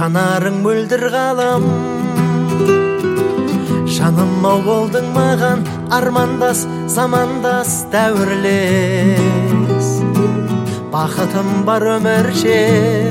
жанарың мөлдір қалам. Жаным-ау болдың маған, армандас, замандас, дәуірлес. Бақытым бар өмірше,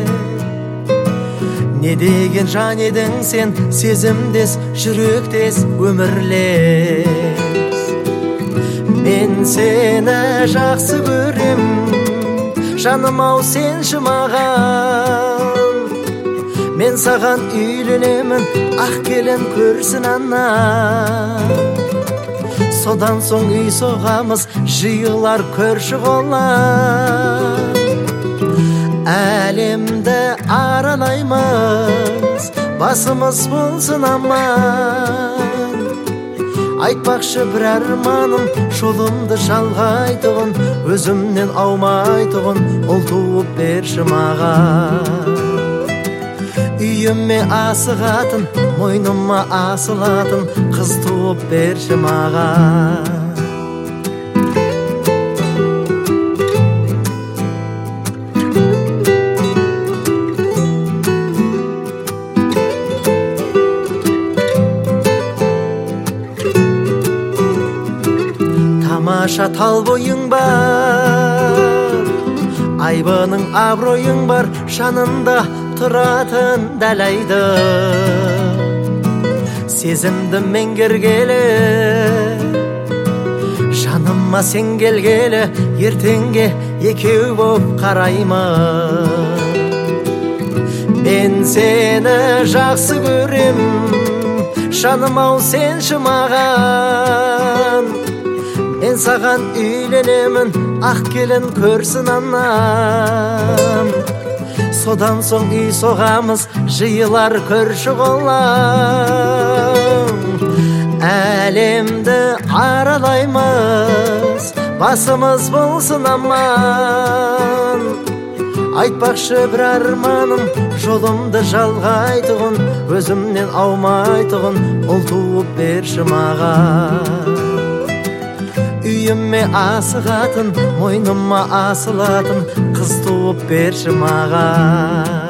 не деген жан едің сен, сезімдес, жүректес, өмірлес. Мен сені жақсы көрем, жаным-ау сенші маған. Мен саған үйленемін, ақ келін көрсін ана. Содан соң үй соғамыз, жиылар көрші қолар. Әлемді аралаймыз, басымыз болсын аман. Айтпақшы бір арманым, жолымды жалғайтұғын, өзімнен аумайтұғын, ұл туып берші маған. Үйіме асығатын, мойныма асылатын, қыз туып берші маған. Тамаша тал бойың бар, айбының абыройың бар, жанында тұратын дәлайды. Сезімді меңгергелі, жаныма сен келгелі, ертеңге екеу боп қараймын. Мен сені жақсы көрем, жаным-ау сенші маған. Мен саған үйленемін, ақ келін көрсін анам. Содан соң үй соғамыз, жиылар көрші қолам. Әлемді аралаймыз, басымыз болсын аман. Айтпақшы бір арманым, жолымды жалғайтұғын, өзімнен аумайтұғын, ұл туып берші маған. Үйіме асығатын, мойныма асылатын, қыз туып берші маған.